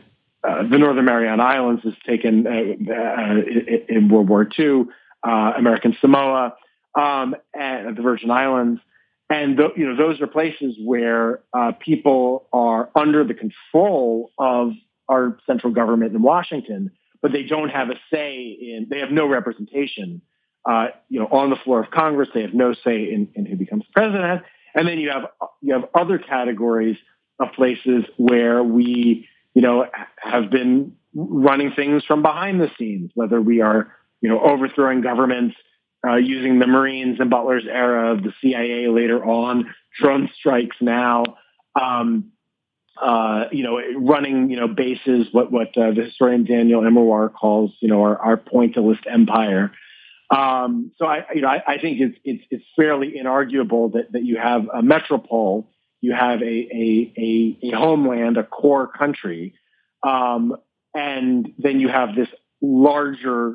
uh, the Northern Mariana Islands was taken uh, uh, in, in World War Two, uh, American Samoa, um, and the Virgin Islands. And th- you know, those are places where uh, people are under the control of our central government in Washington, but they don't have a say in. They have no representation. Uh, you know, on the floor of Congress, they have no say in, in who becomes president. And then you have you have other categories of places where we, you know, have been running things from behind the scenes, whether we are, you know, overthrowing governments uh, using the Marines in Butler's era, the C I A later on, drone strikes now, um, uh, you know, running, you know, bases, what what uh, the historian Daniel Immerwahr calls, you know, our, our pointillist empire. Um, so I, you know, I, I think it's, it's, it's fairly inarguable that, that you have a metropole, you have a, a, a, a homeland, a core country. Um, and then you have this larger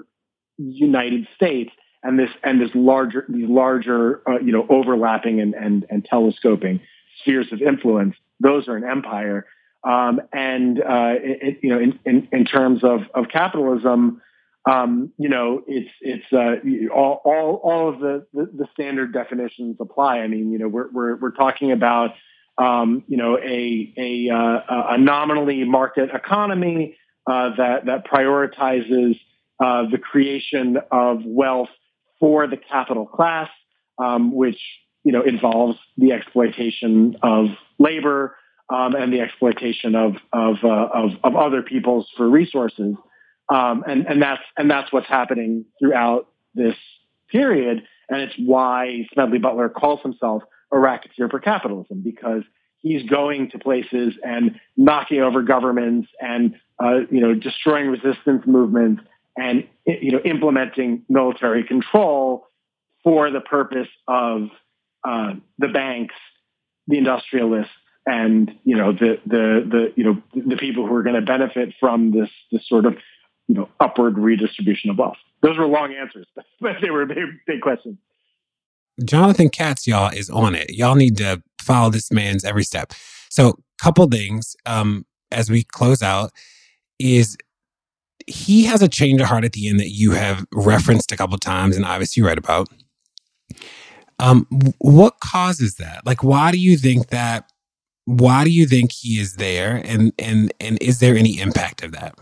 United States and this, and this larger, these larger, uh, you know, overlapping and, and, and telescoping spheres of influence. Those are an empire. Um, and, uh, it, you know, in, in, in terms of, of capitalism, Um, you know, it's it's uh, all all all of the, the, the standard definitions apply. I mean, you know, we're we're we're talking about um, you know a a uh, a nominally market economy uh, that that prioritizes uh, the creation of wealth for the capital class, um, which you know involves the exploitation of labor um, and the exploitation of of, uh, of of other peoples for resources. Um, and, and that's and that's what's happening throughout this period, and it's why Smedley Butler calls himself a racketeer for capitalism, because he's going to places and knocking over governments and uh, you know destroying resistance movements and you know implementing military control for the purpose of uh, the banks, the industrialists, and you know the the the you know the people who are going to benefit from this this sort of you know, upward redistribution of wealth. Those were long answers, but they were big, big questions. Jonathan Katz, y'all, is on it. Y'all need to follow this man's every step. So, couple things um, as we close out is he has a change of heart at the end that you have referenced a couple times and obviously you read about. Um, what causes that? Like, why do you think that? Why do you think he is there? And and and is there any impact of that?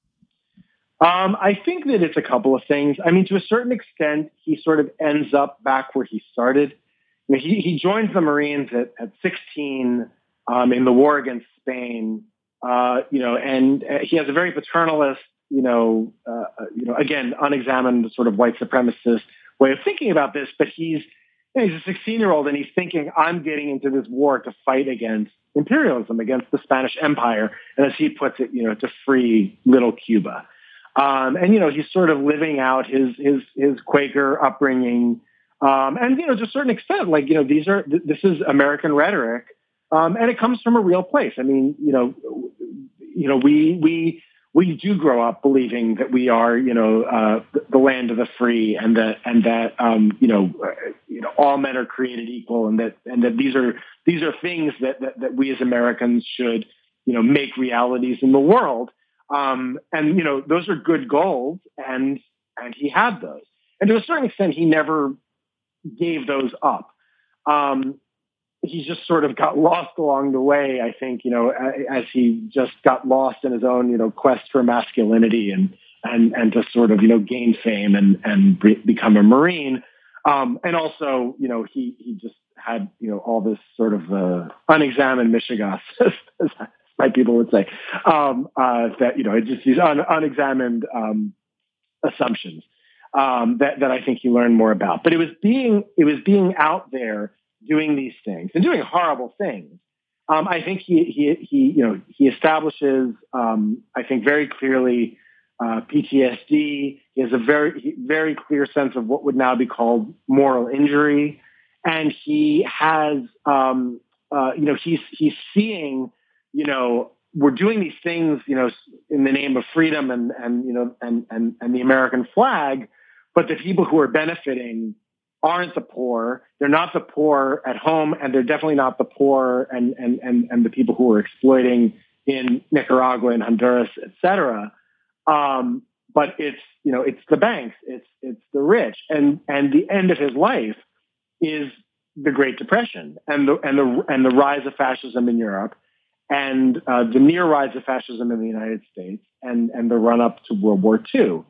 Um, I think that it's a couple of things. I mean, to a certain extent, he sort of ends up back where he started. I mean, he, he joins the Marines at, at sixteen um, in the war against Spain, uh, you know, and uh, he has a very paternalist, you know, uh, you know, again, unexamined sort of white supremacist way of thinking about this. But he's you know, he's a sixteen-year-old, and he's thinking, I'm getting into this war to fight against imperialism, against the Spanish Empire, and as he puts it, you know, to free little Cuba. Um, and, you know, he's sort of living out his, his, his Quaker upbringing. Um, and, you know, to a certain extent, like, you know, these are, th- this is American rhetoric, Um, and it comes from a real place. I mean, you know, you know, we we we do grow up believing that we are, you know, uh, the land of the free, and that and that um, you know, uh, you know, all men are created equal, and that and that these are these are things that that, that we as Americans should, you know, make realities in the world. Um, and you know, those are good goals, and and he had those, and to a certain extent, he never gave those up. Um, he just sort of got lost along the way, I think, you know, as he just got lost in his own, you know, quest for masculinity and and and to sort of, you know, gain fame and and become a Marine. Um, and also, you know, he he just had, you know, all this sort of uh, unexamined mishigas, as my people would say, um, uh, that, you know, it just these un, unexamined um, assumptions um, that that I think he learned more about. But it was being it was being out there doing these things and doing horrible things. Um, I think he, he, he, you know, he establishes, um, I think very clearly, uh, P T S D. He has a very, very clear sense of what would now be called moral injury. And he has, um, uh, you know, he's, he's seeing, you know, we're doing these things, you know, in the name of freedom and, and, you know, and, and, and the American flag, but the people who are benefiting aren't the poor. They're not the poor at home, and they're definitely not the poor and and and, and the people who are exploiting in Nicaragua and Honduras, et cetera. Um, but it's, you know, it's the banks, it's it's the rich, and and the end of his life is the Great Depression and the and the and the rise of fascism in Europe, and uh, the near rise of fascism in the United States, and and the run up to World War Two,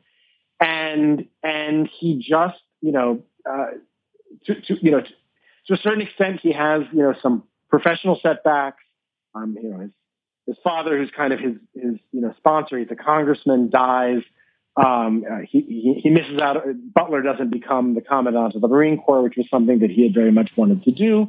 and and he just, you know. Uh, to, to you know, to, to a certain extent, he has, you know, some professional setbacks. Um, you know, his his father, who's kind of his his you know sponsor, he's a congressman, dies. Um, uh, he, he he misses out. Butler doesn't become the commandant of the Marine Corps, which was something that he had very much wanted to do.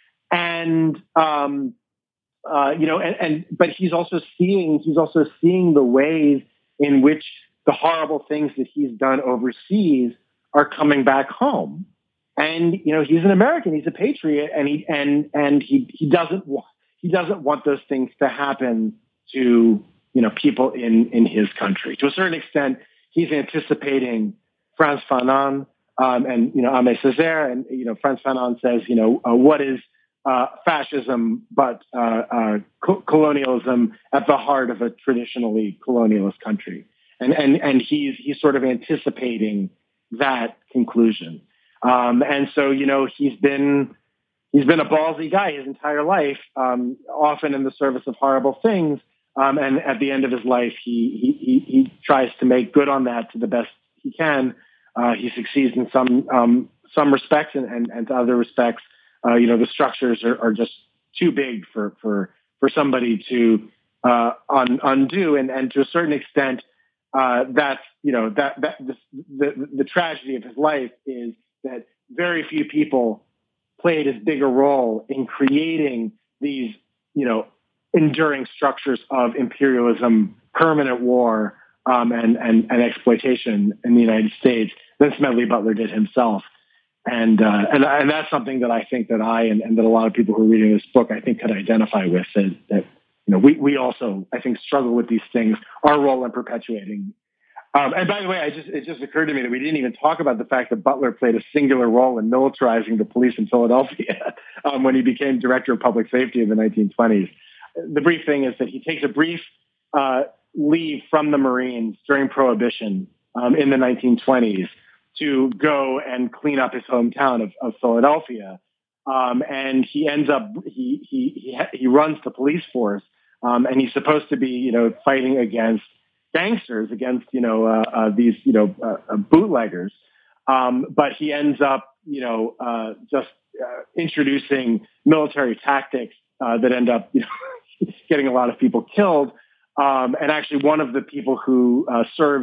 And um, uh, you know, and, and but he's also seeing he's also seeing the ways in which the horrible things that he's done overseas are coming back home. And, you know, he's an American, he's a patriot, and he and and he he doesn't want he doesn't want those things to happen to, you know, people in in his country. To a certain extent, he's anticipating Frantz Fanon um, and, you know, Aimé Césaire, and, you know, Frantz Fanon says, you know, uh, what is uh, fascism but uh, uh, co- colonialism at the heart of a traditionally colonialist country, and and and he's he's sort of anticipating that conclusion. Um, and so, you know, he's been he's been a ballsy guy his entire life, um, often in the service of horrible things. Um, and at the end of his life, he, he he tries to make good on that to the best he can. Uh, he succeeds in some um, some respects, and, and, and to other respects, uh, you know, the structures are, are just too big for for for somebody to uh, un, undo. And, and to a certain extent, uh, that's you know that that the, the the tragedy of his life is that very few people played as big a role in creating these, you know, enduring structures of imperialism, permanent war, um, and, and, and exploitation in the United States than Smedley Butler did himself. And, uh, and, and that's something that I think that I, and, and that a lot of people who are reading this book, I think could identify with, that, that you know, we, we also, I think, struggle with these things, our role in perpetuating. Um, and by the way, I just, it just occurred to me that we didn't even talk about the fact that Butler played a singular role in militarizing the police in Philadelphia um, when he became director of public safety in the nineteen twenties. The brief thing is that he takes a brief uh, leave from the Marines during Prohibition um, in the nineteen twenties to go and clean up his hometown of, of Philadelphia. Um, and he ends up, he, he, he, he runs the police force, um, and he's supposed to be, you know, fighting against gangsters, against, you know, uh, uh, these, you know, uh, uh, bootleggers. Um, but he ends up, you know, uh, just uh, introducing military tactics uh, that end up, you know, getting a lot of people killed. Um, and actually one of the people who uh, serves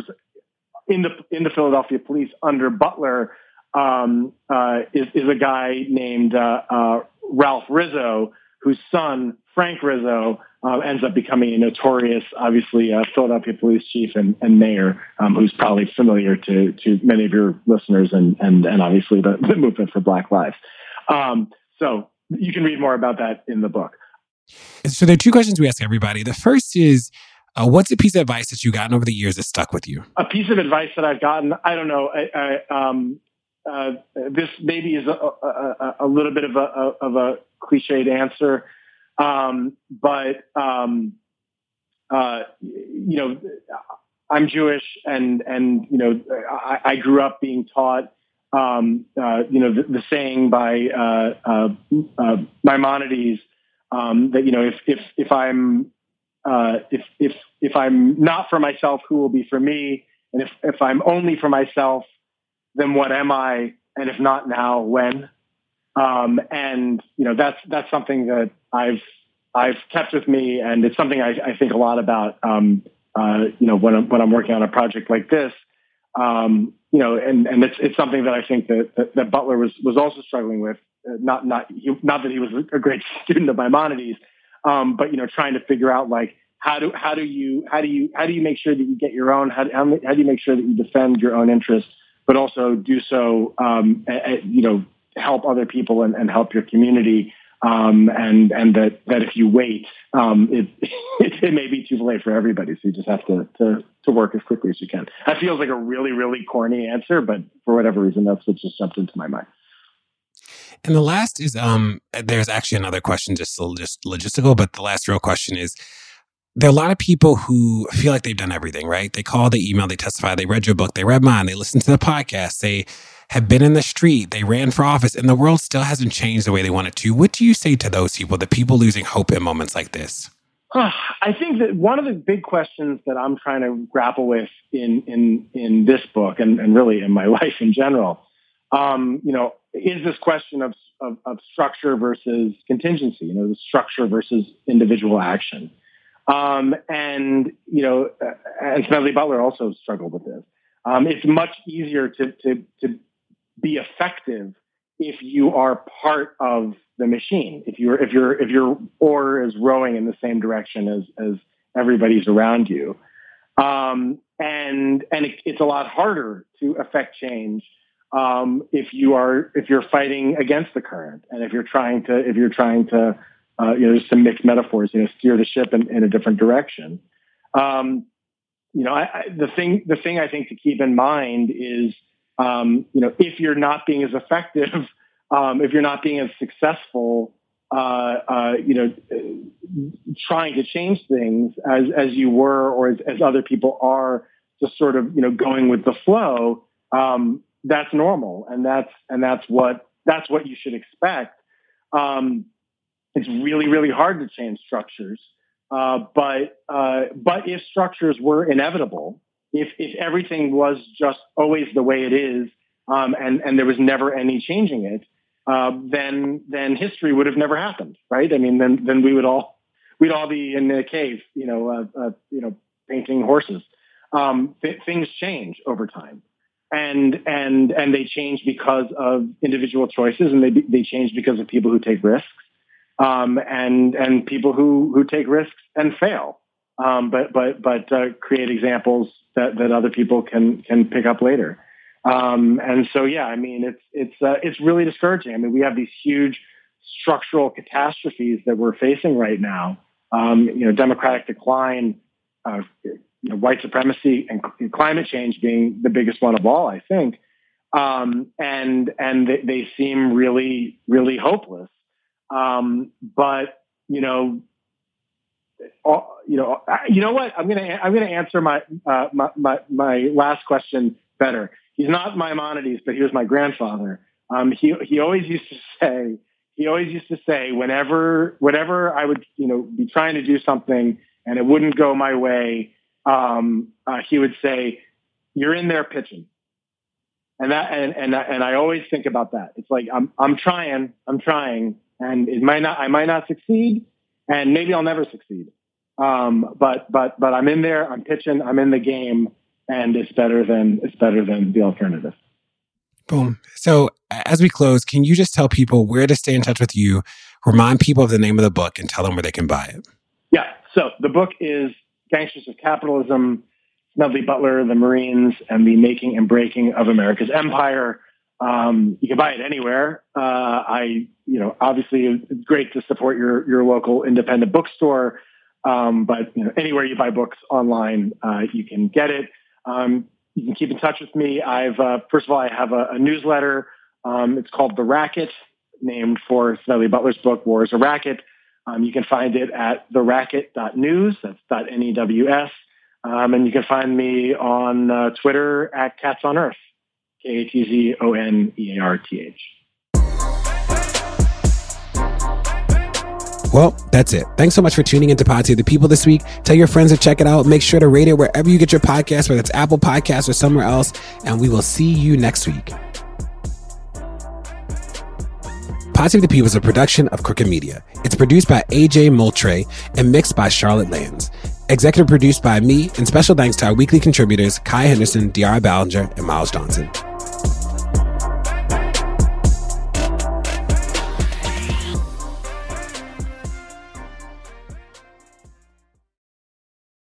in the in the Philadelphia police under Butler um, uh, is, is a guy named uh, uh, Ralph Rizzo, whose son, Frank Rizzo, uh, ends up becoming a notorious, obviously, uh, Philadelphia police chief and, and mayor, um, who's probably familiar to, to many of your listeners, and and, and obviously the, the movement for Black Lives. Um, so you can read more about that in the book. So there are two questions we ask everybody. The first is, uh, what's a piece of advice that you've gotten over the years that stuck with you? A piece of advice that I've gotten, I don't know, I, I, um, uh, this maybe is a, a, a little bit of a, of a cliched answer, um, but, um, uh, you know, I'm Jewish and, and you know, I, I grew up being taught, um, uh, you know, the, the saying by uh, uh, uh, Maimonides, um, that, you know, if, if, if I'm, uh, if, if, if I'm not for myself, who will be for me? And if, if I'm only for myself, then what am I? And if not now, when? Um, and, you know, that's, that's something that I've, I've kept with me. And it's something I, I think a lot about, um, uh, you know, when I'm, when I'm working on a project like this, um, you know, and, and it's, it's something that I think that, that, that Butler was, was also struggling with. Uh, not, not, he, not that he was a great student of Maimonides, um, but, you know, trying to figure out like, how do, how do you, how do you, how do you make sure that you get your own, how, how, how do you make sure that you defend your own interests, but also do so, um, a, a, you know, help other people and, and help your community. Um, and, and that, that if you wait, um, it, it, it may be too late for everybody. So you just have to, to, to work as quickly as you can. That feels like a really, really corny answer, but for whatever reason, that's what just jumped into my mind. And the last is, um, there's actually another question, just, just logistical, but the last real question is, there are a lot of people who feel like they've done everything, right? They call, they email, they testify, they read your book, they read mine, they listened to the podcast, they have been in the street, they ran for office, and the world still hasn't changed the way they want it to. What do you say to those people, the people losing hope in moments like this? I think that one of the big questions that I'm trying to grapple with in in in this book and, and really in my life in general, um, you know, is this question of, of of structure versus contingency, you know, the structure versus individual action. Um, and, you know, uh, and Smedley Butler also struggled with this. Um, it's much easier to, to, to be effective if you are part of the machine, if you're, if you're, if your oar is rowing in the same direction as, as everybody's around you. Um, and, and it, it's a lot harder to affect change, um, if you are, if you're fighting against the current and if you're trying to, if you're trying to, Uh, you know, there's some mixed metaphors, you know, steer the ship in, in a different direction. Um, you know, I, I, the thing, the thing I think to keep in mind is, um, you know, if you're not being as effective, um, if you're not being as successful, uh, uh, you know, trying to change things as, as you were, or as, as other people are, just sort of, you know, going with the flow, um, that's normal. And that's, and that's what, that's what you should expect. Um, It's really, really hard to change structures. Uh, but uh, but if structures were inevitable, if if everything was just always the way it is, um, and and there was never any changing it, uh, then then history would have never happened, right? I mean, then then we would all we'd all be in a cave, you know, uh, uh, you know, painting horses. Um, th- things change over time, and and and they change because of individual choices, and they they change because of people who take risks. Um, and and people who, who take risks and fail, um, but but but uh, create examples that, that other people can can pick up later. Um, and so yeah, I mean it's it's uh, it's really discouraging. I mean we have these huge structural catastrophes that we're facing right now. Um, you know, democratic decline, uh, you know, white supremacy, and climate change being the biggest one of all, I think. Um, and and they, they seem really really hopeless. Um, but you know, all, you know, you know what? I'm gonna I'm gonna answer my, uh, my my my last question better. He's not Maimonides, but he was my grandfather. Um, he he always used to say he always used to say whenever whenever I would you know be trying to do something and it wouldn't go my way, um, uh, he would say, "You're in there pitching." And that and and and I always think about that. It's like I'm I'm trying, I'm trying. And it might not, I might not succeed, and maybe I'll never succeed. Um, but, but, but I'm in there, I'm pitching, I'm in the game, and it's better than, it's better than the alternative. Boom. So as we close, can you just tell people where to stay in touch with you, remind people of the name of the book, and tell them where they can buy it? Yeah. So the book is Gangsters of Capitalism, Smedley Butler, the Marines, and the Making and Breaking of America's Empire. Um, you can buy it anywhere. Uh, I, you know, obviously it's great to support your your local independent bookstore, um, but you know, anywhere you buy books online, uh, you can get it. Um, you can keep in touch with me. I've uh, first of all, I have a, a newsletter. Um, it's called The Racket, named for Smedley Butler's book, War is a Racket. Um, you can find it at the racket dot news. That's .N E W S. Um, and you can find me on uh, Twitter at Cats on Earth. K A T Z O N E A R T H. Well, that's it. Thanks so much for tuning into Pod Save the People this week. Tell your friends to check it out. Make sure to rate it wherever you get your podcast, whether it's Apple Podcasts or somewhere else. And we will see you next week. Pod Save the People is a production of Crooked Media. It's produced by A J Moultrie and mixed by Charlotte Lands. Executive produced by me, and special thanks to our weekly contributors, Kai Henderson, De'Ara Ballinger, and Miles Johnson.